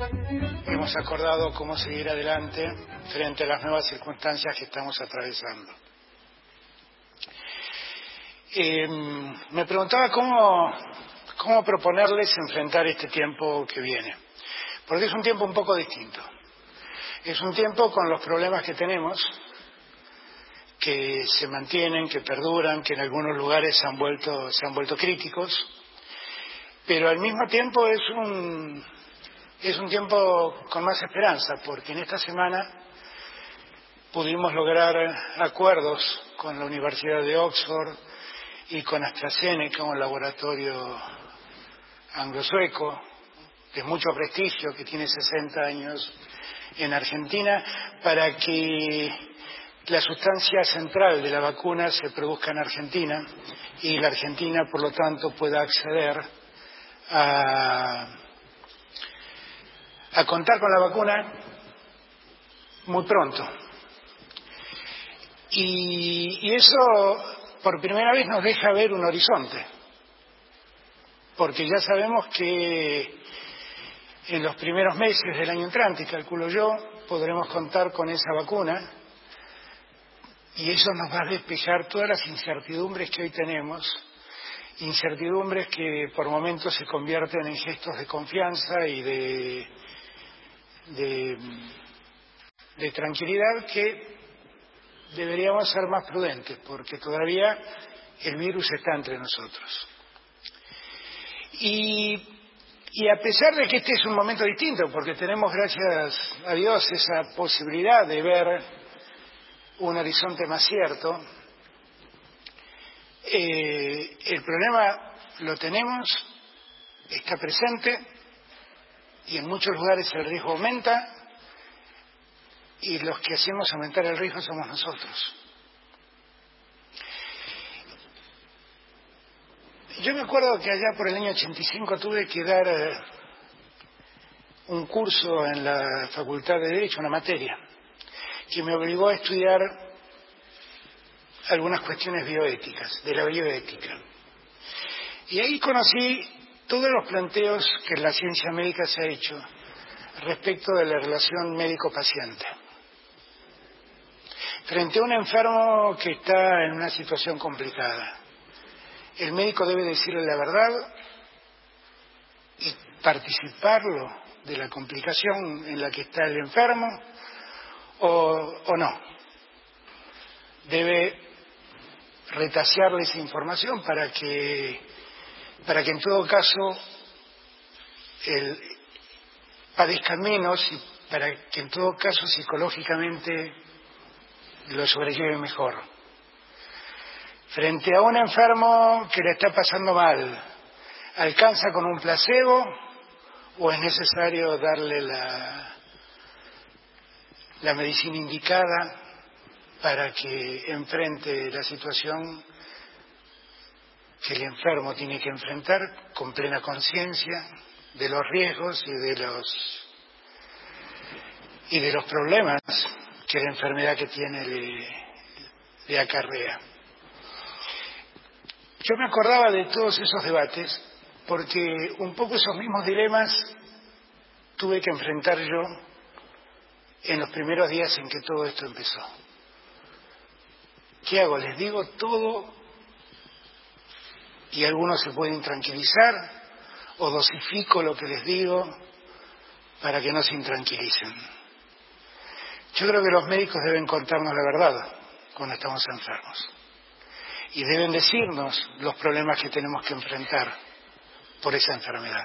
hemos acordado cómo seguir adelante frente a las nuevas circunstancias que estamos atravesando. Me preguntaba cómo proponerles enfrentar este tiempo que viene, porque es un tiempo un poco distinto. Es un tiempo con los problemas que tenemos, que se mantienen, que perduran, que en algunos lugares se han vuelto críticos, pero al mismo tiempo es un tiempo con más esperanza, porque en esta semana pudimos lograr acuerdos con la Universidad de Oxford y con AstraZeneca, un laboratorio anglo-sueco de mucho prestigio que tiene 60 años en Argentina, para que la sustancia central de la vacuna se produzca en Argentina y la Argentina, por lo tanto, pueda acceder a contar con la vacuna muy pronto. Y eso, por primera vez, nos deja ver un horizonte, porque ya sabemos que en los primeros meses del año entrante, calculo yo, podremos contar con esa vacuna, y eso nos va a despejar todas las incertidumbres que hoy tenemos, incertidumbres que por momentos se convierten en gestos de confianza y de tranquilidad, que deberíamos ser más prudentes, porque todavía el virus está entre nosotros. Y a pesar de que este es un momento distinto, porque tenemos, gracias a Dios, esa posibilidad de ver un horizonte más cierto, el problema lo tenemos, está presente, y en muchos lugares el riesgo aumenta, y los que hacemos aumentar el riesgo somos nosotros. Yo me acuerdo que allá por el año 85 tuve que dar un curso en la Facultad de Derecho, una materia, que me obligó a estudiar algunas cuestiones bioéticas, de la bioética. Y ahí conocí todos los planteos que en la ciencia médica se ha hecho respecto de la relación médico-paciente. Frente a un enfermo que está en una situación complicada, el médico debe decirle la verdad y participarlo de la complicación en la que está el enfermo, o no. Debe retasearle esa información para que en todo caso él padezca menos y para que en todo caso psicológicamente lo sobrelleve mejor. Frente a un enfermo que le está pasando mal, ¿alcanza con un placebo o es necesario darle la medicina indicada para que enfrente la situación que el enfermo tiene que enfrentar con plena conciencia de los riesgos y de los problemas que la enfermedad que tiene le acarrea? Yo me acordaba de todos esos debates porque un poco esos mismos dilemas tuve que enfrentar yo en los primeros días en que todo esto empezó. ¿Qué hago? ¿Les digo todo y algunos se pueden tranquilizar, o dosifico lo que les digo para que no se intranquilicen? Yo creo que los médicos deben contarnos la verdad cuando estamos enfermos y deben decirnos los problemas que tenemos que enfrentar por esa enfermedad,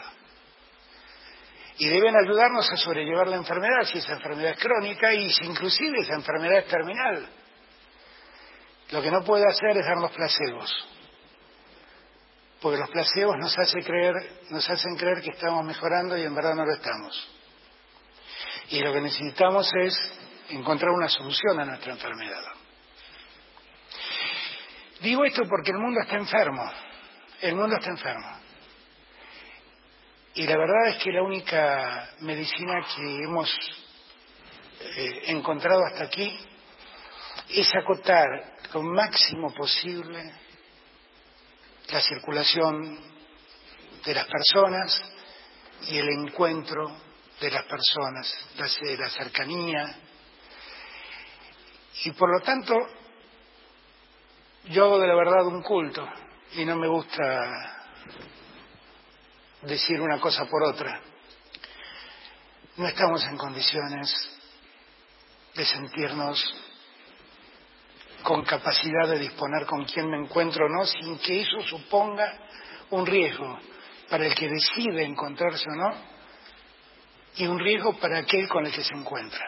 y deben ayudarnos a sobrellevar la enfermedad, si esa enfermedad es crónica y si inclusive esa enfermedad es terminal. Lo que no puede hacer es darnos placebos, porque los placebos nos hacen creer que estamos mejorando y en verdad no lo estamos. Y lo que necesitamos es encontrar una solución a nuestra enfermedad. Digo esto porque el mundo está enfermo. El mundo está enfermo. Y la verdad es que la única medicina que hemos encontrado hasta aquí es acotar lo máximo posible la circulación de las personas y el encuentro de las personas, la cercanía, y por lo tanto yo hago de la verdad un culto y no me gusta decir una cosa por otra. No estamos en condiciones de sentirnos con capacidad de disponer con quién me encuentro o no, sin que eso suponga un riesgo para el que decide encontrarse o no, y un riesgo para aquel con el que se encuentra.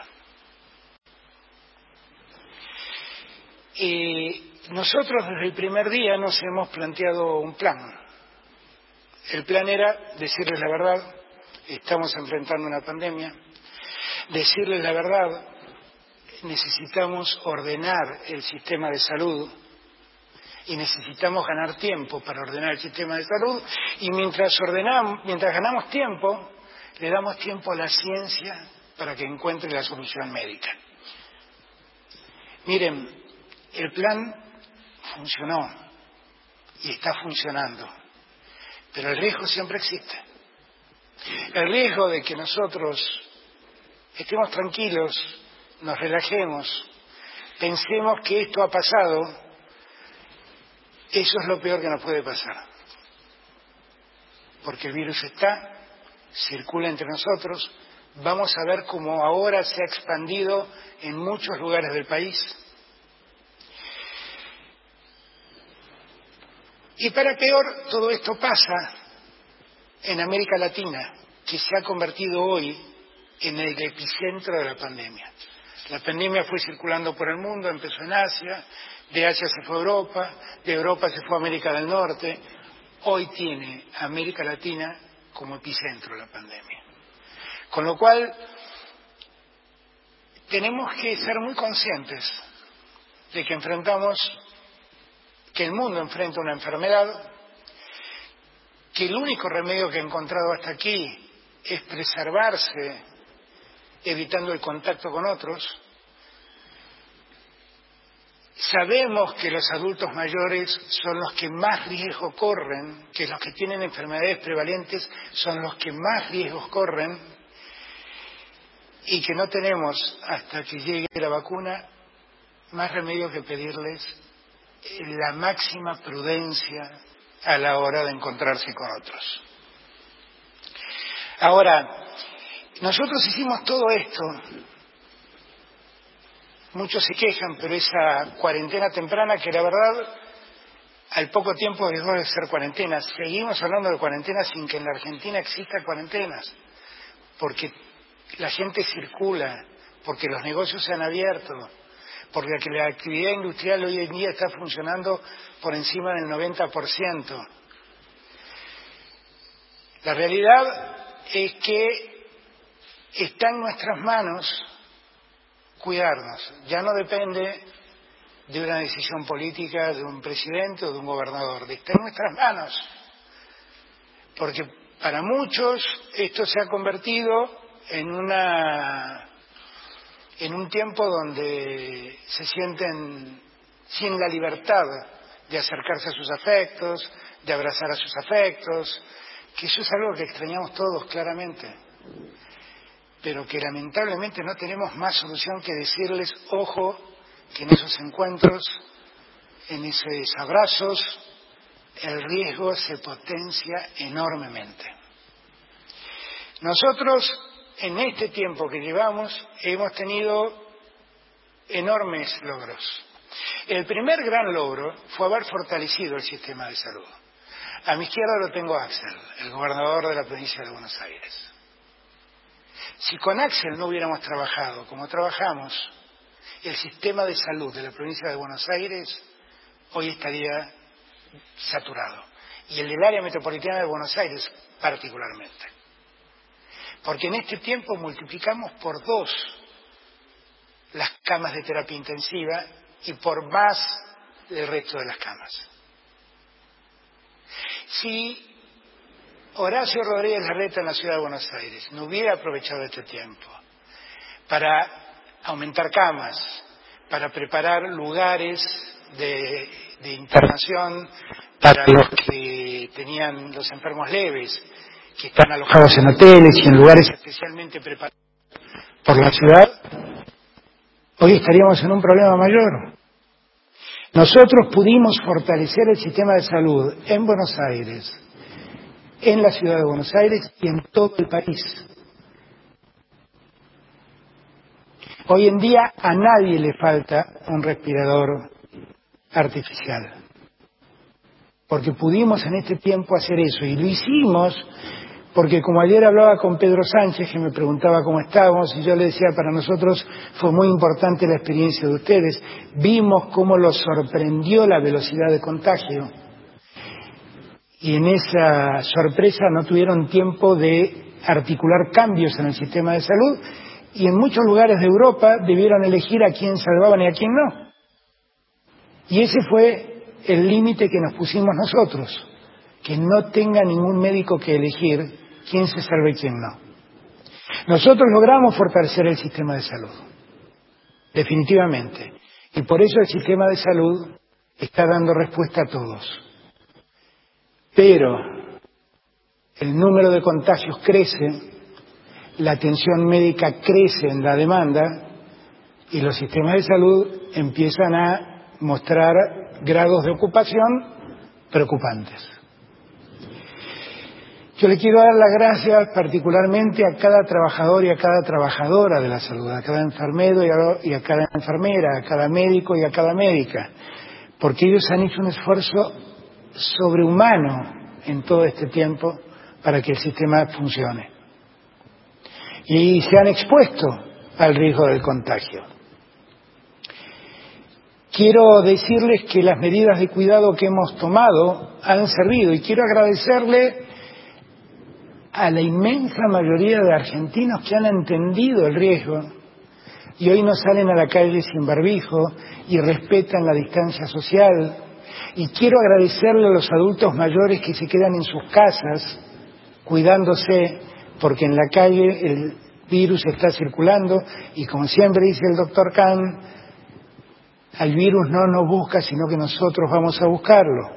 Y nosotros desde el primer día nos hemos planteado un plan. El plan era decirles la verdad, estamos enfrentando una pandemia, decirles la verdad, necesitamos ordenar el sistema de salud y necesitamos ganar tiempo para ordenar el sistema de salud, y mientras ganamos tiempo, le damos tiempo a la ciencia para que encuentre la solución médica. Miren, el plan funcionó y está funcionando, pero el riesgo siempre existe. El riesgo de que nosotros estemos tranquilos, nos relajemos, pensemos que esto ha pasado, eso es lo peor que nos puede pasar. Porque el virus está, circula entre nosotros, vamos a ver cómo ahora se ha expandido en muchos lugares del país. Y para peor, todo esto pasa en América Latina, que se ha convertido hoy en el epicentro de la pandemia. La pandemia fue circulando por el mundo, empezó en Asia, de Asia se fue a Europa, de Europa se fue a América del Norte. Hoy tiene América Latina como epicentro de la pandemia. Con lo cual, tenemos que ser muy conscientes de que el mundo enfrenta una enfermedad, que el único remedio que ha encontrado hasta aquí es preservarse, evitando el contacto con otros. Sabemos que los adultos mayores son los que más riesgo corren, que los que tienen enfermedades prevalentes son los que más riesgos corren, y que no tenemos, hasta que llegue la vacuna, más remedio que pedirles la máxima prudencia a la hora de encontrarse con otros. Ahora, nosotros hicimos todo esto, muchos se quejan, pero esa cuarentena temprana, que la verdad al poco tiempo dejó de ser cuarentena. Seguimos hablando de cuarentena sin que en la Argentina exista cuarentenas, porque la gente circula, porque los negocios se han abierto, porque la actividad industrial hoy en día está funcionando por encima del 90%. La realidad es que está en nuestras manos cuidarnos. Ya no depende de una decisión política de un presidente o de un gobernador, está en nuestras manos. Porque para muchos esto se ha convertido en un tiempo donde se sienten sin la libertad de acercarse a sus afectos, de abrazar a sus afectos, que eso es algo que extrañamos todos claramente, pero que lamentablemente no tenemos más solución que decirles, ojo, que en esos encuentros, en esos abrazos, el riesgo se potencia enormemente. Nosotros, en este tiempo que llevamos, hemos tenido enormes logros. El primer gran logro fue haber fortalecido el sistema de salud. A mi izquierda lo tengo a Axel, el gobernador de la provincia de Buenos Aires. Si con Axel no hubiéramos trabajado como trabajamos, el sistema de salud de la provincia de Buenos Aires hoy estaría saturado. Y el del área metropolitana de Buenos Aires particularmente. Porque en este tiempo multiplicamos por 2 las camas de terapia intensiva y por más el resto de las camas. Si Horacio Rodríguez Larreta en la ciudad de Buenos Aires no hubiera aprovechado este tiempo para aumentar camas, para preparar lugares de internación para los que tenían los enfermos leves, que están alojados en hoteles y en lugares especialmente preparados por la ciudad, hoy estaríamos en un problema mayor. Nosotros pudimos fortalecer el sistema de salud en Buenos Aires, en la ciudad de Buenos Aires y en todo el país. Hoy en día a nadie le falta un respirador artificial, porque pudimos en este tiempo hacer eso, y lo hicimos porque, como ayer hablaba con Pedro Sánchez, que me preguntaba cómo estábamos, y yo le decía, para nosotros fue muy importante la experiencia de ustedes, vimos cómo los sorprendió la velocidad de contagio, y en esa sorpresa no tuvieron tiempo de articular cambios en el sistema de salud, y en muchos lugares de Europa debieron elegir a quién salvaban y a quién no. Y ese fue el límite que nos pusimos nosotros, que no tenga ningún médico que elegir quién se salva y quién no. Nosotros logramos fortalecer el sistema de salud, definitivamente, y por eso el sistema de salud está dando respuesta a todos. Pero el número de contagios crece, la atención médica crece en la demanda y los sistemas de salud empiezan a mostrar grados de ocupación preocupantes. Yo le quiero dar las gracias particularmente a cada trabajador y a cada trabajadora de la salud, a cada enfermero y a cada enfermera, a cada médico y a cada médica, porque ellos han hecho un esfuerzo sobrehumano en todo este tiempo para que el sistema funcione. Y se han expuesto al riesgo del contagio. Quiero decirles que las medidas de cuidado que hemos tomado han servido, y quiero agradecerle a la inmensa mayoría de argentinos que han entendido el riesgo y hoy no salen a la calle sin barbijo y respetan la distancia social. Y quiero agradecerle a los adultos mayores que se quedan en sus casas cuidándose, porque en la calle el virus está circulando y, como siempre dice el doctor Kahn, al virus no nos busca, sino que nosotros vamos a buscarlo.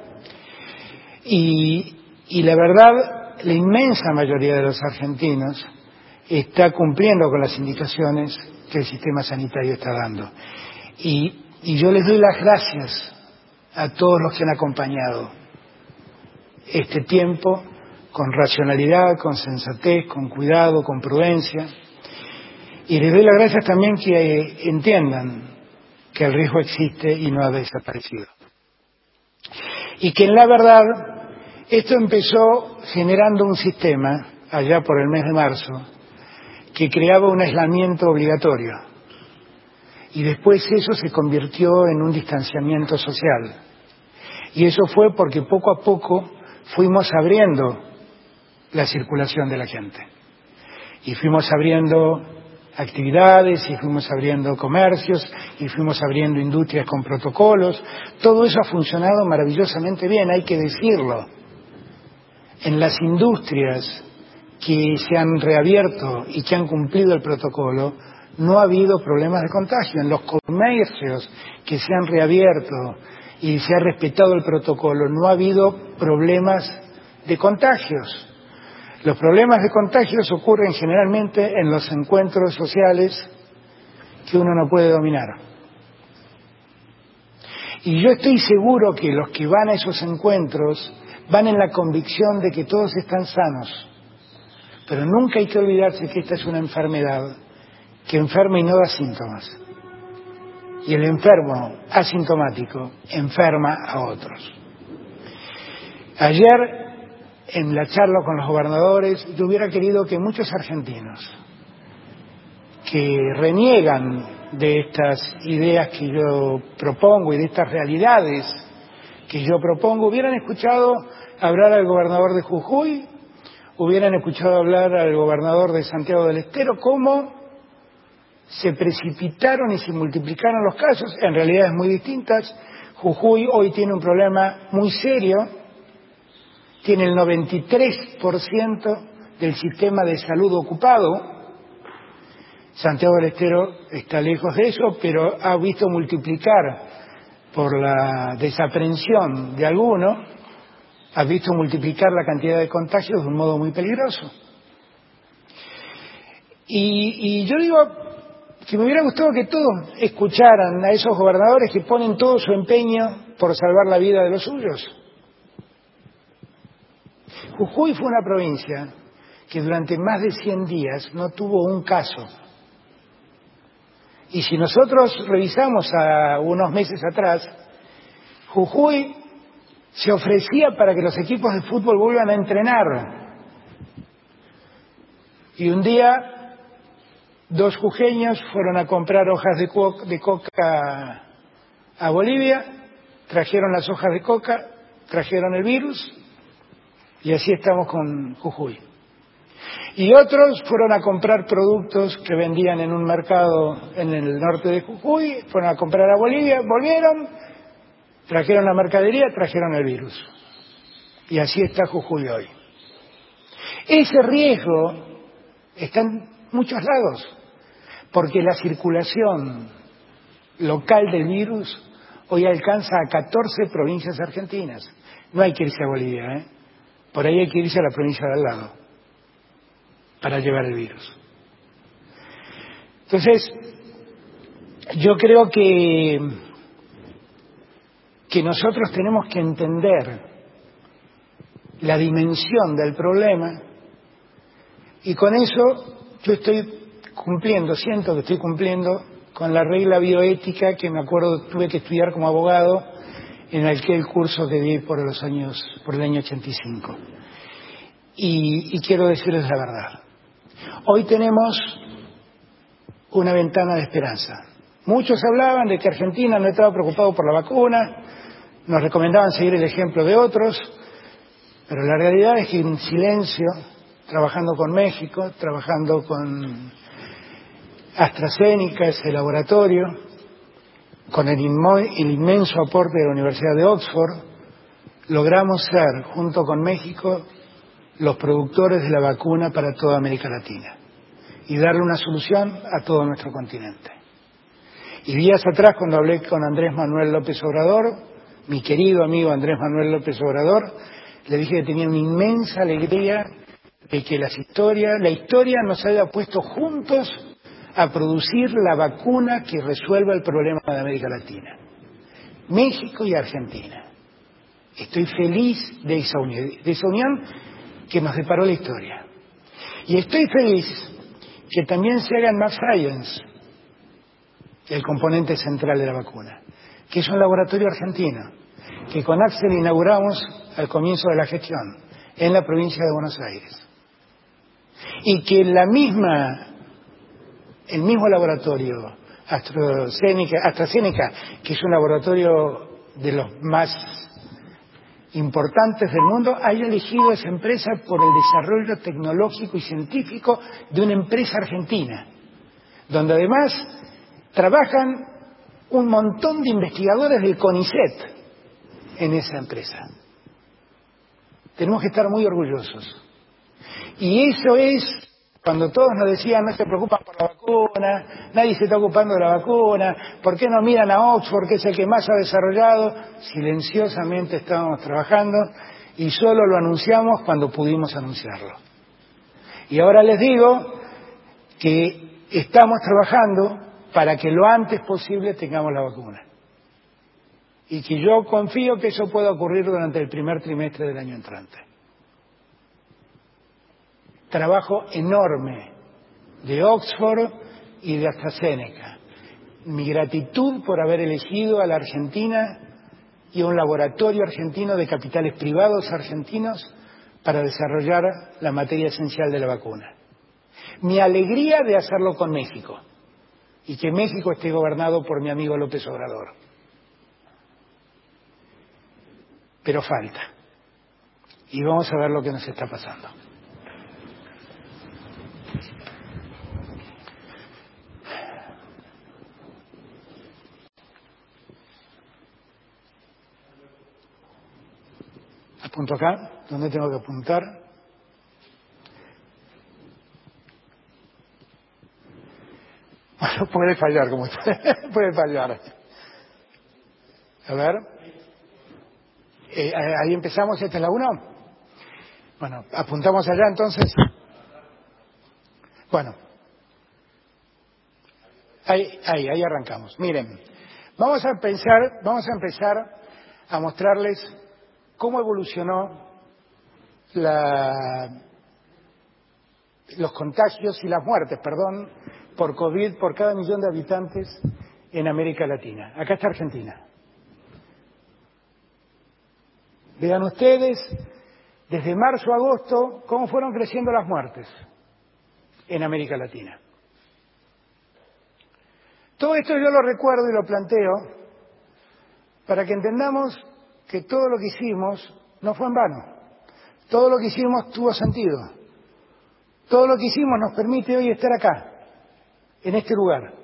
Y la verdad, la inmensa mayoría de los argentinos está cumpliendo con las indicaciones que el sistema sanitario está dando. Y yo les doy las gracias a todos los que han acompañado este tiempo con racionalidad, con sensatez, con cuidado, con prudencia. Y les doy las gracias también que entiendan que el riesgo existe y no ha desaparecido. Y que en la verdad esto empezó generando un sistema, allá por el mes de marzo, que creaba un aislamiento obligatorio. Y después eso se convirtió en un distanciamiento social. Y eso fue porque poco a poco fuimos abriendo la circulación de la gente. Y fuimos abriendo actividades, y fuimos abriendo comercios, y fuimos abriendo industrias con protocolos. Todo eso ha funcionado maravillosamente bien, hay que decirlo. En las industrias que se han reabierto y que han cumplido el protocolo, no ha habido problemas de contagio. En los comercios que se han reabierto y se ha respetado el protocolo, no ha habido problemas de contagios. Los problemas de contagios ocurren generalmente en los encuentros sociales que uno no puede dominar. Y yo estoy seguro que los que van a esos encuentros van en la convicción de que todos están sanos. Pero nunca hay que olvidarse que esta es una enfermedad que enferma y no da síntomas. Y el enfermo asintomático enferma a otros. Ayer, en la charla con los gobernadores, yo hubiera querido que muchos argentinos que reniegan de estas ideas que yo propongo y de estas realidades que yo propongo, hubieran escuchado hablar al gobernador de Jujuy, hubieran escuchado hablar al gobernador de Santiago del Estero, cómo se precipitaron y se multiplicaron los casos en realidades muy distintas. Jujuy hoy tiene un problema muy serio, tiene el 93% del sistema de salud ocupado. Santiago del Estero está lejos de eso, pero ha visto multiplicar por la desaprensión de algunos has visto multiplicar la cantidad de contagios de un modo muy peligroso. Y yo digo que me hubiera gustado que todos escucharan a esos gobernadores que ponen todo su empeño por salvar la vida de los suyos. Jujuy fue una provincia que durante más de 100 días no tuvo un caso. Y si nosotros revisamos a unos meses atrás, Jujuy se ofrecía para que los equipos de fútbol vuelvan a entrenar. Y un día, 2 jujeños fueron a comprar hojas de coca a Bolivia, trajeron las hojas de coca, trajeron el virus, y así estamos con Jujuy. Y otros fueron a comprar productos que vendían en un mercado en el norte de Jujuy, fueron a comprar a Bolivia, volvieron, trajeron la mercadería, trajeron el virus. Y así está Jujuy hoy. Ese riesgo está en muchos lados, porque la circulación local del virus hoy alcanza a 14 provincias argentinas. No hay que irse a Bolivia, ¿eh? Por ahí hay que irse a la provincia de al lado para llevar el virus. Entonces, yo creo que nosotros tenemos que entender la dimensión del problema, y con eso yo siento que estoy cumpliendo con la regla bioética que me acuerdo tuve que estudiar como abogado en aquel curso que di por el año 85. Y quiero decirles la verdad. Hoy tenemos una ventana de esperanza. Muchos hablaban de que Argentina no estaba preocupado por la vacuna, nos recomendaban seguir el ejemplo de otros, pero la realidad es que en silencio, trabajando con México, trabajando con AstraZeneca, ese laboratorio, con el inmenso aporte de la Universidad de Oxford, logramos ser, junto con México, los productores de la vacuna para toda América Latina y darle una solución a todo nuestro continente. Y días atrás, cuando hablé con Andrés Manuel López Obrador, mi querido amigo Andrés Manuel López Obrador, le dije que tenía una inmensa alegría de que la historia nos haya puesto juntos a producir la vacuna que resuelva el problema de América Latina. México y Argentina. Estoy feliz de esa unión que nos deparó la historia. Y estoy feliz que también se haga en MabScience el componente central de la vacuna, que es un laboratorio argentino, que con Axel inauguramos al comienzo de la gestión en la provincia de Buenos Aires. Y que el mismo laboratorio AstraZeneca, que es un laboratorio de los más importantes del mundo, haya elegido esa empresa por el desarrollo tecnológico y científico de una empresa argentina, donde además trabajan un montón de investigadores del CONICET en esa empresa. Tenemos que estar muy orgullosos. Y eso es cuando todos nos decían: no se preocupan por la vacuna, nadie se está ocupando de la vacuna, ¿por qué no miran a Oxford, que es el que más ha desarrollado? Silenciosamente estábamos trabajando y solo lo anunciamos cuando pudimos anunciarlo. Y ahora les digo que estamos trabajando para que lo antes posible tengamos la vacuna. Y que yo confío que eso pueda ocurrir durante el primer trimestre del año entrante. Trabajo enorme de Oxford y de AstraZeneca. Mi gratitud por haber elegido a la Argentina y a un laboratorio argentino de capitales privados argentinos para desarrollar la materia esencial de la vacuna. Mi alegría de hacerlo con México y que México esté gobernado por mi amigo López Obrador. Pero falta. Y vamos a ver lo que nos está pasando. Apunto acá, ¿dónde tengo que apuntar? Bueno, puede fallar, como puede fallar. A ver. Ahí empezamos, esta es la 1. Bueno, apuntamos allá entonces. Bueno, ahí arrancamos. Miren, vamos a empezar a mostrarles cómo evolucionó los contagios y las muertes, por COVID por cada millón de habitantes en América Latina. Acá está Argentina. Vean ustedes, desde marzo a agosto, cómo fueron creciendo las muertes en América Latina. Todo esto yo lo recuerdo y lo planteo para que entendamos que todo lo que hicimos no fue en vano. Todo lo que hicimos tuvo sentido. Todo lo que hicimos nos permite hoy estar acá, en este lugar.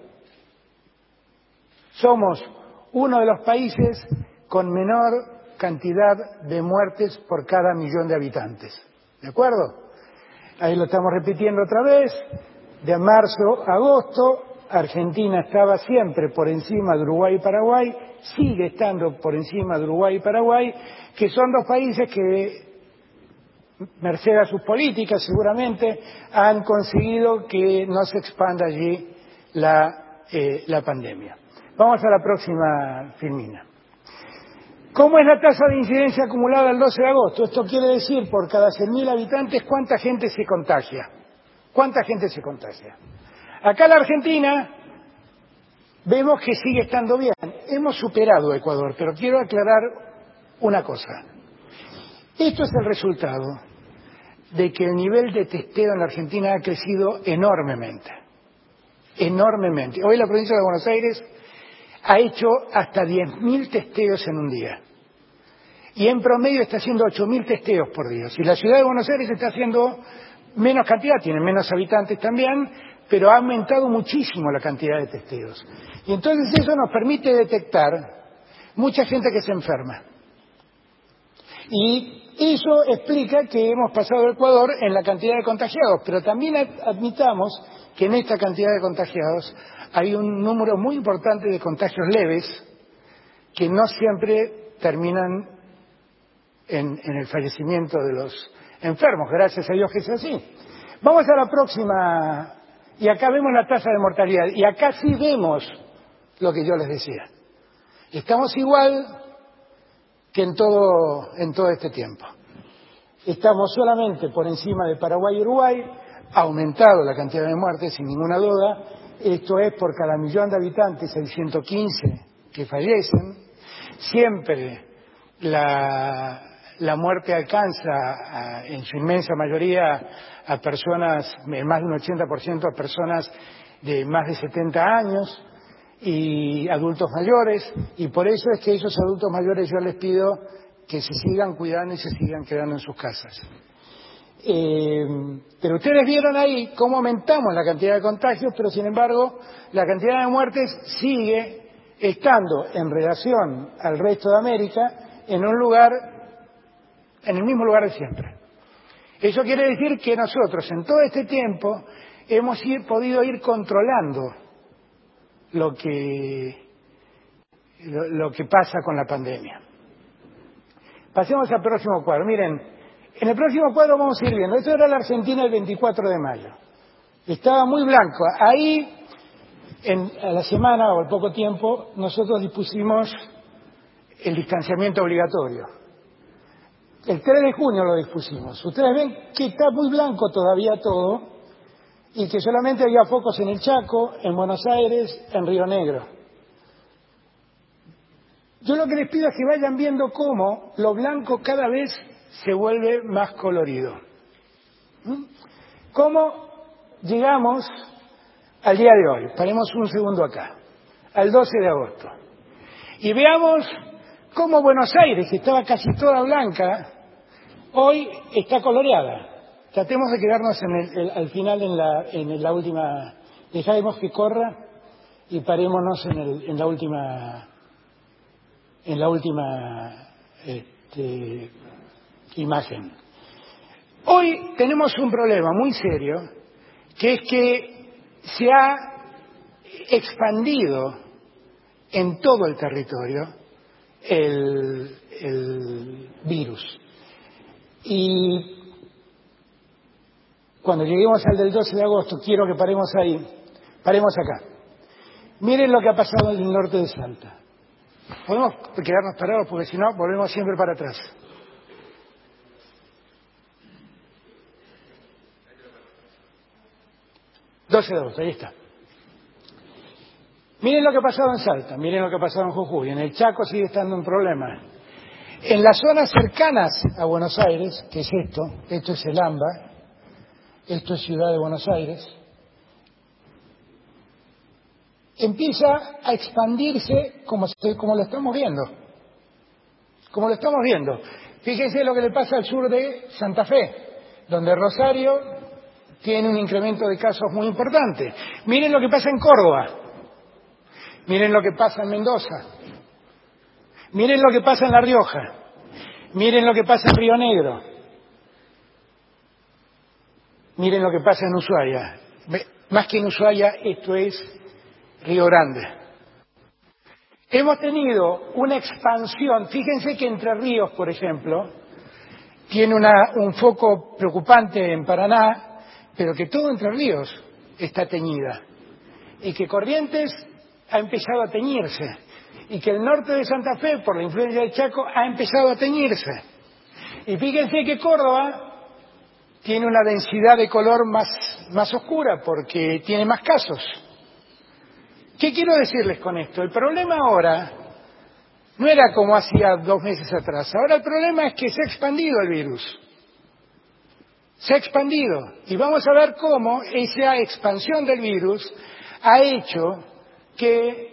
Somos uno de los países con menor cantidad de muertes por cada millón de habitantes. ¿De acuerdo? Ahí lo estamos repitiendo otra vez. De marzo a agosto, Argentina estaba siempre por encima de Uruguay y Paraguay, sigue estando por encima de Uruguay y Paraguay, que son dos países que, merced a sus políticas seguramente, han conseguido que no se expanda allí la pandemia. Vamos a la próxima filmina. ¿Cómo es la tasa de incidencia acumulada el 12 de agosto? Esto quiere decir, por cada 100.000 habitantes, ¿cuánta gente se contagia? ¿Cuánta gente se contagia? Acá en la Argentina vemos que sigue estando bien. Hemos superado a Ecuador, pero quiero aclarar una cosa. Esto es el resultado de que el nivel de testeo en la Argentina ha crecido enormemente. Enormemente. Hoy la provincia de Buenos Aires ha hecho hasta 10.000 testeos en un día. Y en promedio está haciendo 8.000 testeos por día. Si la ciudad de Buenos Aires está haciendo menos cantidad, tiene menos habitantes también, pero ha aumentado muchísimo la cantidad de testeos. Y entonces eso nos permite detectar mucha gente que se enferma. Y eso explica que hemos pasado a Ecuador en la cantidad de contagiados, pero también admitamos que en esta cantidad de contagiados hay un número muy importante de contagios leves que no siempre terminan en el fallecimiento de los enfermos, gracias a Dios que es así. Vamos a la próxima, y acá vemos la tasa de mortalidad, y acá sí vemos lo que yo les decía. Estamos igual que en todo este tiempo. Estamos solamente por encima de Paraguay y Uruguay, ha aumentado la cantidad de muertes sin ninguna duda, esto es por cada millón de habitantes hay 115 que fallecen, siempre la muerte alcanza en su inmensa mayoría a personas, en más de un 80% a personas de más de 70 años y adultos mayores, y por eso es que a esos adultos mayores yo les pido que se sigan cuidando y se sigan quedando en sus casas. Pero ustedes vieron ahí cómo aumentamos la cantidad de contagios, pero sin embargo la cantidad de muertes sigue estando en relación al resto de América en el mismo lugar de siempre. Eso quiere decir que nosotros en todo este tiempo hemos podido ir controlando lo que pasa con la pandemia. Pasemos al próximo cuadro. Miren, en el próximo cuadro vamos a ir viendo. Esto era la Argentina el 24 de mayo. Estaba muy blanco. Ahí, a la semana o al poco tiempo, nosotros dispusimos el distanciamiento obligatorio. El 3 de junio lo dispusimos. Ustedes ven que está muy blanco todavía todo y que solamente había focos en el Chaco, en Buenos Aires, en Río Negro. Yo lo que les pido es que vayan viendo cómo lo blanco cada vez se vuelve más colorido. ¿Cómo llegamos al día de hoy? Paremos un segundo acá, al 12 de agosto. Y veamos cómo Buenos Aires, que estaba casi toda blanca, hoy está coloreada. Tratemos de quedarnos al final en la última, dejemos que corra y parémonos en la última imagen. Hoy tenemos un problema muy serio, que es que se ha expandido en todo el territorio el virus. Y cuando lleguemos al del 12 de agosto, quiero que paremos ahí, paremos acá. Miren lo que ha pasado en el norte de Salta. Podemos quedarnos parados porque si no volvemos siempre para atrás. ...12 de agosto, ahí está. Miren lo que ha pasado en Salta, miren lo que ha pasado en Jujuy. En el Chaco sigue estando un problema. En las zonas cercanas a Buenos Aires, que es esto es el AMBA, esto es Ciudad de Buenos Aires, empieza a expandirse como lo estamos viendo. Como lo estamos viendo. Fíjense lo que le pasa al sur de Santa Fe, donde Rosario tiene un incremento de casos muy importante. Miren lo que pasa en Córdoba. Miren lo que pasa en Mendoza. Miren lo que pasa en La Rioja. Miren lo que pasa en Río Negro. Miren lo que pasa en Ushuaia. Más que en Ushuaia, esto es Río Grande. Hemos tenido una expansión. Fíjense que Entre Ríos, por ejemplo, tiene un foco preocupante en Paraná, pero que todo Entre Ríos está teñida. Y que Corrientes ha empezado a teñirse. Y que el norte de Santa Fe, por la influencia del Chaco, ha empezado a teñirse. Y fíjense que Córdoba tiene una densidad de color más oscura porque tiene más casos. ¿Qué quiero decirles con esto? El problema ahora no era como hacía 2 meses atrás. Ahora el problema es que se ha expandido el virus. Se ha expandido. Y vamos a ver cómo esa expansión del virus ha hecho que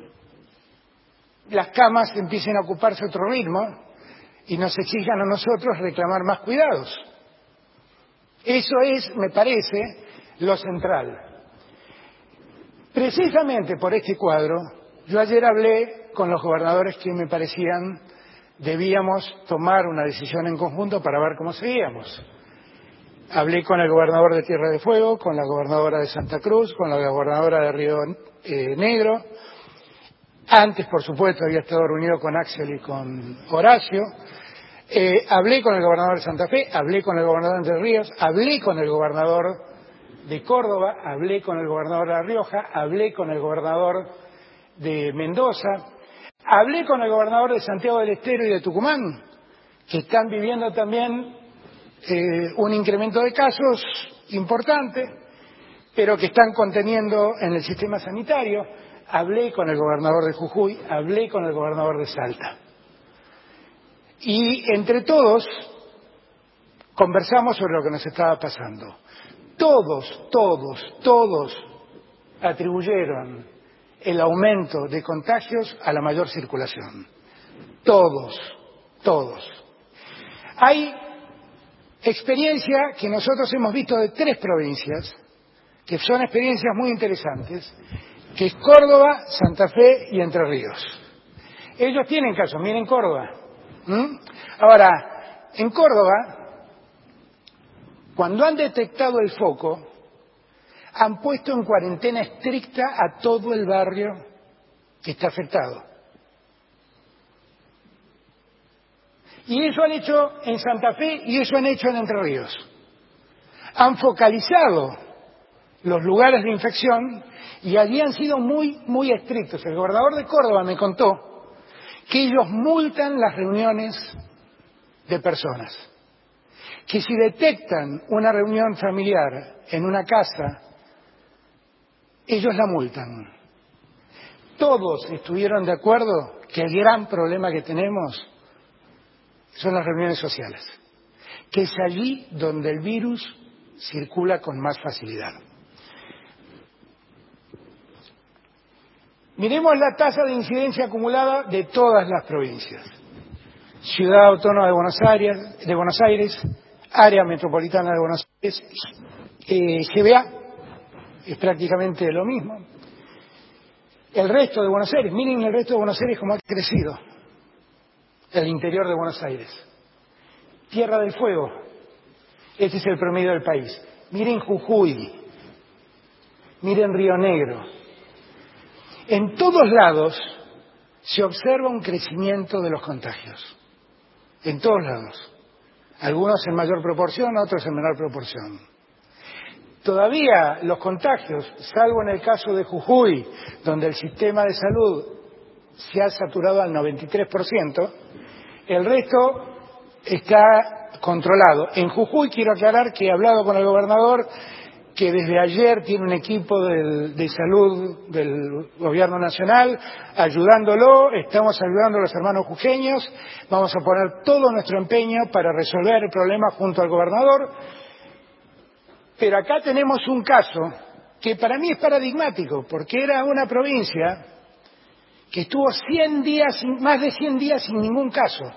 las camas empiecen a ocuparse otro ritmo y nos exijan a nosotros reclamar más cuidados. Eso es, me parece, lo central. Precisamente por este cuadro, yo ayer hablé con los gobernadores que me parecían debíamos tomar una decisión en conjunto para ver cómo seguíamos. Hablé con el gobernador de Tierra de Fuego, con la gobernadora de Santa Cruz, con la gobernadora de Río Negro. Antes, por supuesto, había estado reunido con Axel y con Horacio. Hablé con el gobernador de Santa Fe, hablé con el gobernador de Entre Ríos, hablé con el gobernador de Córdoba, hablé con el gobernador de La Rioja, hablé con el gobernador de Mendoza, hablé con el gobernador de Santiago del Estero y de Tucumán, que están viviendo también un incremento de casos importante, pero que están conteniendo en el sistema sanitario. Hablé con el gobernador de Jujuy, hablé con el gobernador de Salta. Y entre todos conversamos sobre lo que nos estaba pasando. Todos atribuyeron el aumento de contagios a la mayor circulación. Todos. Hay experiencia que nosotros hemos visto de 3 provincias, que son experiencias muy interesantes, que es Córdoba, Santa Fe y Entre Ríos. Ellos tienen casos, miren Córdoba. Ahora, en Córdoba, cuando han detectado el foco, han puesto en cuarentena estricta a todo el barrio que está afectado. Y eso han hecho en Santa Fe y eso han hecho en Entre Ríos. Han focalizado los lugares de infección y allí han sido muy estrictos. El gobernador de Córdoba me contó que ellos multan las reuniones de personas. Que si detectan una reunión familiar en una casa, ellos la multan. Todos estuvieron de acuerdo que el gran problema que tenemos son las reuniones sociales, que es allí donde el virus circula con más facilidad. Miremos la tasa de incidencia acumulada de todas las provincias. Ciudad Autónoma de Buenos Aires, Área Metropolitana de Buenos Aires, GBA, es prácticamente lo mismo. El resto de Buenos Aires, miren el resto de Buenos Aires cómo ha crecido. El interior de Buenos Aires. Tierra del Fuego, este es el promedio del país. Miren Jujuy, miren Río Negro. En todos lados se observa un crecimiento de los contagios, en todos lados. Algunos en mayor proporción, otros en menor proporción. Todavía los contagios, salvo en el caso de Jujuy, donde el sistema de salud se ha saturado al 93%, el resto está controlado. En Jujuy quiero aclarar que he hablado con el gobernador, que desde ayer tiene un equipo de salud del gobierno nacional ayudándolo, estamos ayudando a los hermanos jujeños, vamos a poner todo nuestro empeño para resolver el problema junto al gobernador. Pero acá tenemos un caso que para mí es paradigmático, porque era una provincia que estuvo 100 días, más de 100 días sin ningún caso,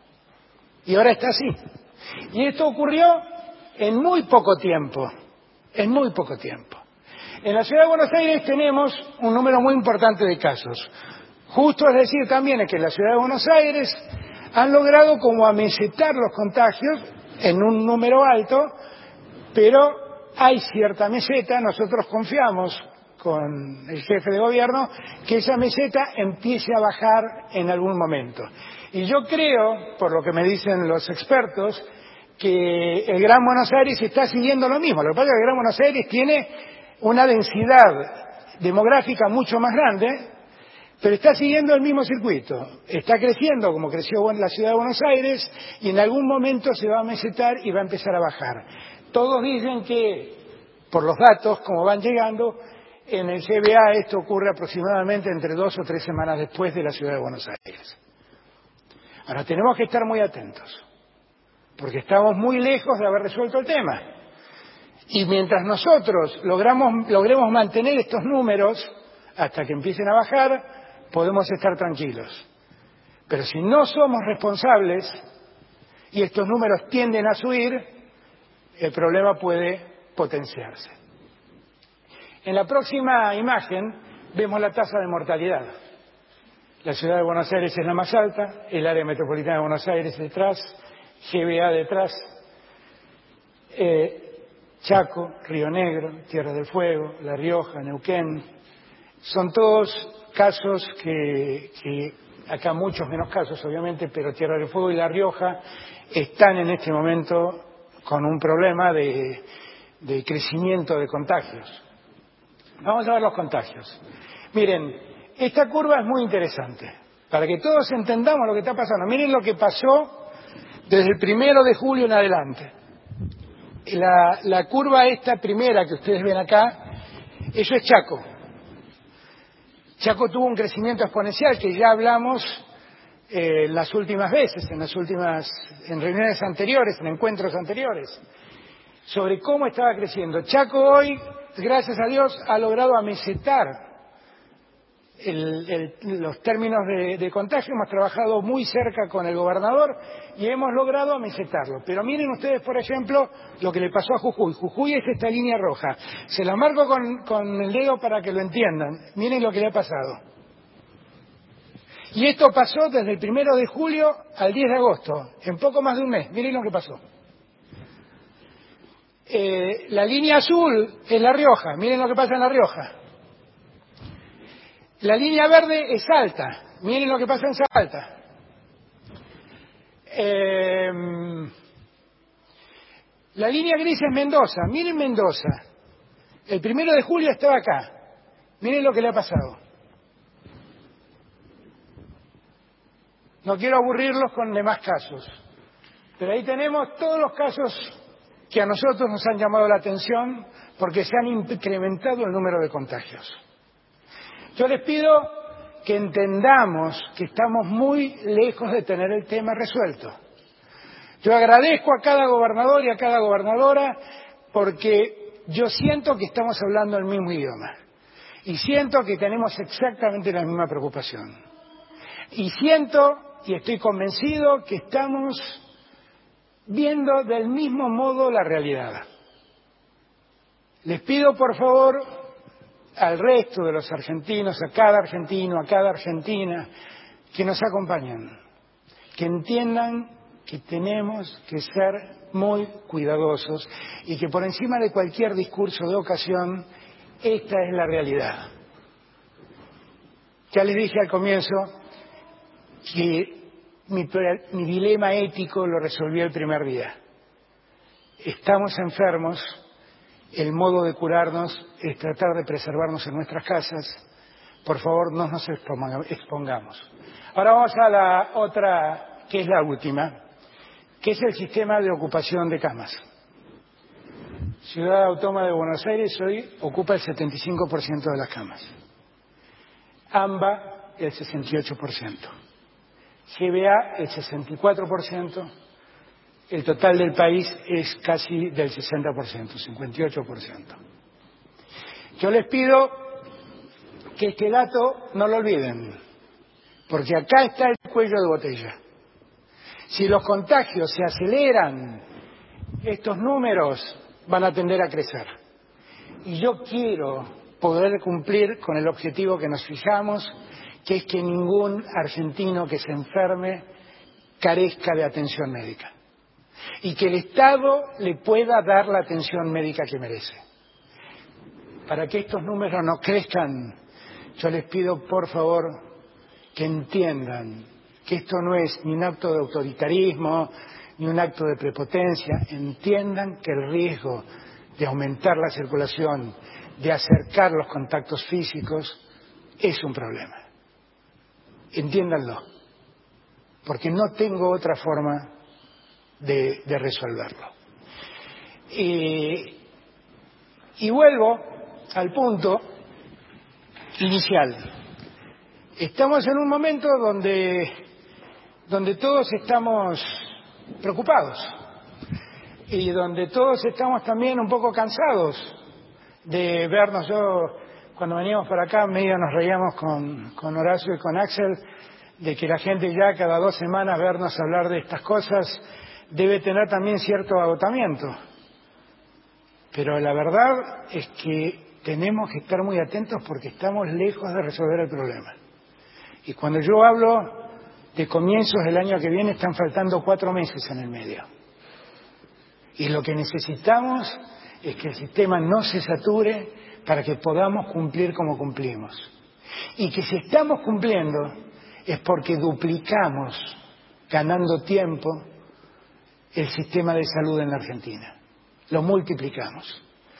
y ahora está así. Y esto ocurrió en muy poco tiempo. En muy poco tiempo. En la ciudad de Buenos Aires tenemos un número muy importante de casos. Justo es decir también es que en la ciudad de Buenos Aires han logrado como amesetar los contagios en un número alto, pero hay cierta meseta. Nosotros confiamos con el jefe de gobierno que esa meseta empiece a bajar en algún momento. Y yo creo, por lo que me dicen los expertos, que el Gran Buenos Aires está siguiendo lo mismo. Lo que pasa es que el Gran Buenos Aires tiene una densidad demográfica mucho más grande, pero está siguiendo el mismo circuito. Está creciendo como creció la ciudad de Buenos Aires y en algún momento se va a mesetar y va a empezar a bajar. Todos dicen que, por los datos, como van llegando, en el CBA esto ocurre aproximadamente entre 2 o 3 semanas después de la ciudad de Buenos Aires. Ahora, tenemos que estar muy atentos, porque estamos muy lejos de haber resuelto el tema. Y mientras nosotros logremos mantener estos números hasta que empiecen a bajar, podemos estar tranquilos. Pero si no somos responsables y estos números tienden a subir, el problema puede potenciarse. En la próxima imagen vemos la tasa de mortalidad. La ciudad de Buenos Aires es la más alta, el área metropolitana de Buenos Aires detrás, GBA detrás, Chaco, Río Negro, Tierra del Fuego, La Rioja, Neuquén. Son todos casos que acá muchos menos casos obviamente, pero Tierra del Fuego y La Rioja están en este momento con un problema de crecimiento de contagios. Vamos a ver los contagios. Miren, esta curva es muy interesante, para que todos entendamos lo que está pasando. Miren lo que pasó desde el 1 de julio en adelante. La curva esta primera que ustedes ven acá, eso es Chaco. Chaco tuvo un crecimiento exponencial que ya hablamos las últimas veces, en reuniones anteriores, en encuentros anteriores, sobre cómo estaba creciendo. Chaco hoy, gracias a Dios, ha logrado amesetar los términos de contagio. Hemos trabajado muy cerca con el gobernador y hemos logrado amesetarlo. Pero miren ustedes, por ejemplo, lo que le pasó a Jujuy. Jujuy es esta línea roja. Se la marco con el dedo para que lo entiendan. Miren lo que le ha pasado. Y esto pasó desde el 1 de julio al 10 de agosto, en poco más de un mes. Miren lo que pasó. La línea azul es La Rioja. Miren lo que pasa en La Rioja. La línea verde es Salta. Miren lo que pasa en Salta. La línea gris es Mendoza. Miren Mendoza. El 1 de julio estaba acá. Miren lo que le ha pasado. No quiero aburrirlos con demás casos, pero ahí tenemos todos los casos que a nosotros nos han llamado la atención porque se han incrementado el número de contagios. Yo les pido que entendamos que estamos muy lejos de tener el tema resuelto. Yo agradezco a cada gobernador y a cada gobernadora porque yo siento que estamos hablando el mismo idioma y siento que tenemos exactamente la misma preocupación. Y siento y estoy convencido que estamos viendo del mismo modo la realidad. Les pido por favor al resto de los argentinos, a cada argentino, a cada argentina, que nos acompañen, que entiendan que tenemos que ser muy cuidadosos y que por encima de cualquier discurso de ocasión, esta es la realidad. Ya les dije al comienzo que mi dilema ético lo resolví el primer día. Estamos enfermos, el modo de curarnos es tratar de preservarnos en nuestras casas. Por favor, no nos expongamos. Ahora vamos a la otra, que es la última, que es el sistema de ocupación de camas. Ciudad Autónoma de Buenos Aires hoy ocupa el 75% de las camas. AMBA el 68%. GBA el 64%. El total del país es casi del 60%, 58%. Yo les pido que este dato no lo olviden, porque acá está el cuello de botella. Si los contagios se aceleran, estos números van a tender a crecer. Y yo quiero poder cumplir con el objetivo que nos fijamos, que es que ningún argentino que se enferme carezca de atención médica. Y que el Estado le pueda dar la atención médica que merece. Para que estos números no crezcan, yo les pido, por favor, que entiendan que esto no es ni un acto de autoritarismo, ni un acto de prepotencia. Entiendan que el riesgo de aumentar la circulación, de acercar los contactos físicos, es un problema. Entiéndanlo, porque no tengo otra forma de resolverlo. Y vuelvo al punto inicial. Estamos en un momento donde todos estamos preocupados y donde todos estamos también un poco cansados de vernos. Yo, cuando veníamos para acá, medio nos reíamos con Horacio y con Axel de que la gente ya cada 2 semanas vernos hablar de estas cosas debe tener también cierto agotamiento. Pero la verdad es que tenemos que estar muy atentos porque estamos lejos de resolver el problema. Y cuando yo hablo de comienzos del año que viene, están faltando 4 meses en el medio. Y lo que necesitamos es que el sistema no se sature para que podamos cumplir como cumplimos. Y que si estamos cumpliendo es porque duplicamos, ganando tiempo, el sistema de salud en la Argentina. Lo multiplicamos.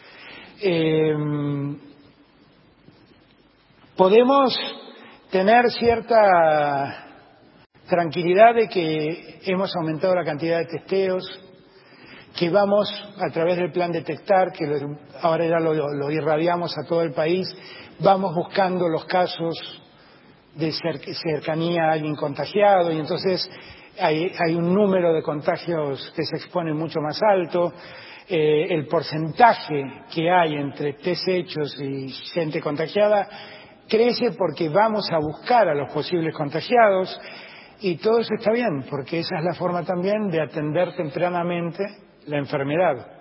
Podemos tener cierta tranquilidad de que hemos aumentado la cantidad de testeos, que vamos a través del plan detectar, que ahora ya lo irradiamos a todo el país, vamos buscando los casos de cercanía a alguien contagiado y entonces hay un número de contagios que se expone mucho más alto. El porcentaje que hay entre test hechos y gente contagiada crece porque vamos a buscar a los posibles contagiados y todo eso está bien, porque esa es la forma también de atender tempranamente la enfermedad.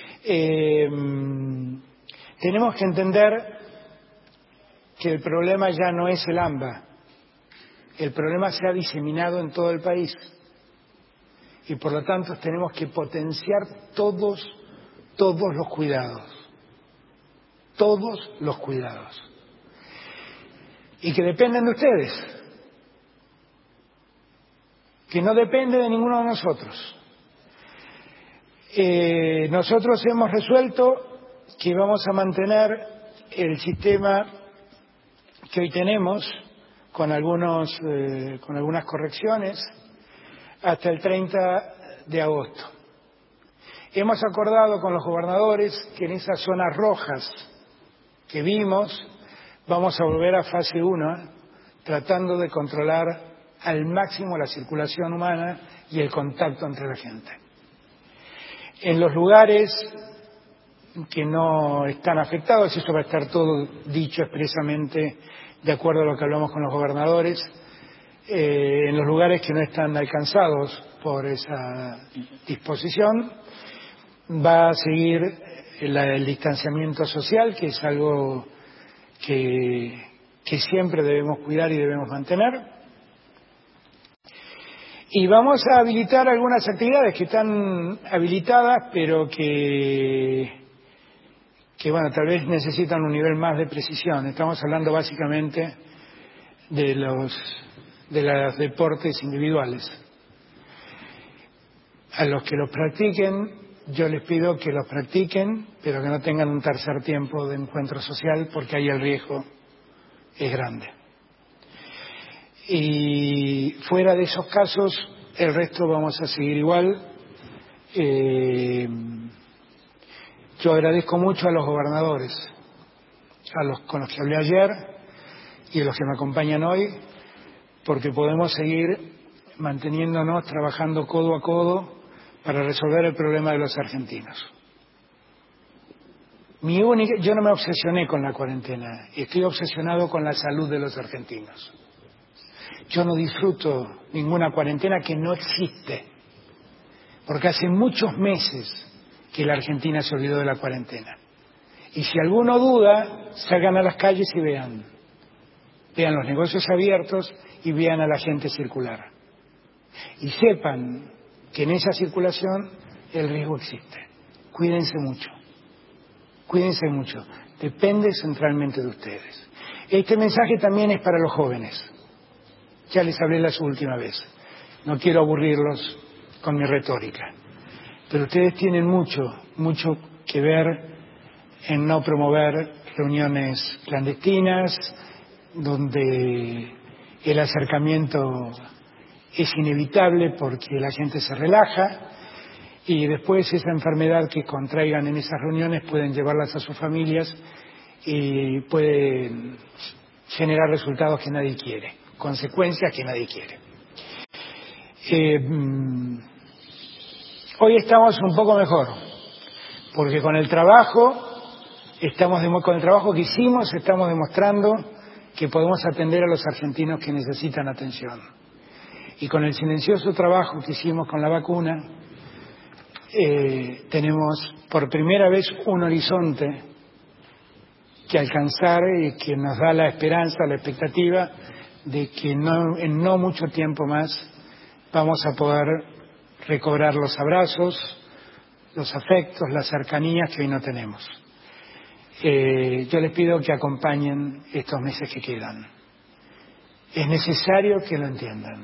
Tenemos que entender que el problema ya no es el AMBA, el problema se ha diseminado en todo el país y por lo tanto tenemos que potenciar todos los cuidados, y que dependen de ustedes, que no depende de ninguno de nosotros. Nosotros hemos resuelto que vamos a mantener el sistema que hoy tenemos con algunas correcciones hasta el 30 de agosto. Hemos acordado con los gobernadores que en esas zonas rojas que vimos vamos a volver a fase 1, tratando de controlar al máximo la circulación humana y el contacto entre la gente. En los lugares que no están afectados, eso va a estar todo dicho expresamente de acuerdo a lo que hablamos con los gobernadores, en los lugares que no están alcanzados por esa disposición, va a seguir el distanciamiento social, que es algo que siempre debemos cuidar y debemos mantener. Y vamos a habilitar algunas actividades que están habilitadas, pero que bueno, tal vez necesitan un nivel más de precisión. Estamos hablando básicamente de de los deportes individuales. A los que los practiquen, yo les pido que los practiquen, pero que no tengan un tercer tiempo de encuentro social, porque ahí el riesgo es grande. Y fuera de esos casos, el resto vamos a seguir igual. Yo agradezco mucho a los gobernadores, con los que hablé ayer y a los que me acompañan hoy, porque podemos seguir manteniéndonos, trabajando codo a codo para resolver el problema de los argentinos. Yo no me obsesioné con la cuarentena, estoy obsesionado con la salud de los argentinos. Yo no disfruto ninguna cuarentena que no existe, porque hace muchos meses que la Argentina se olvidó de la cuarentena. Y si alguno duda, salgan a las calles y vean los negocios abiertos y vean a la gente circular. Y sepan que en esa circulación el riesgo existe. Cuídense mucho, depende centralmente de ustedes. Este mensaje también es para los jóvenes. Ya les hablé la última vez, no quiero aburrirlos con mi retórica, pero ustedes tienen mucho que ver en no promover reuniones clandestinas, donde el acercamiento es inevitable porque la gente se relaja y después esa enfermedad que contraigan en esas reuniones pueden llevarlas a sus familias y pueden generar resultados que nadie quiere, consecuencias que nadie quiere. Hoy estamos un poco mejor, porque con el trabajo que hicimos estamos demostrando que podemos atender a los argentinos que necesitan atención. Y con el silencioso trabajo que hicimos con la vacuna, tenemos por primera vez un horizonte que alcanzar y que nos da la esperanza, la expectativa de que en no mucho tiempo más vamos a poder recobrar los abrazos, los afectos, las cercanías que hoy no tenemos. Yo les pido que acompañen estos meses que quedan. Es necesario que lo entiendan.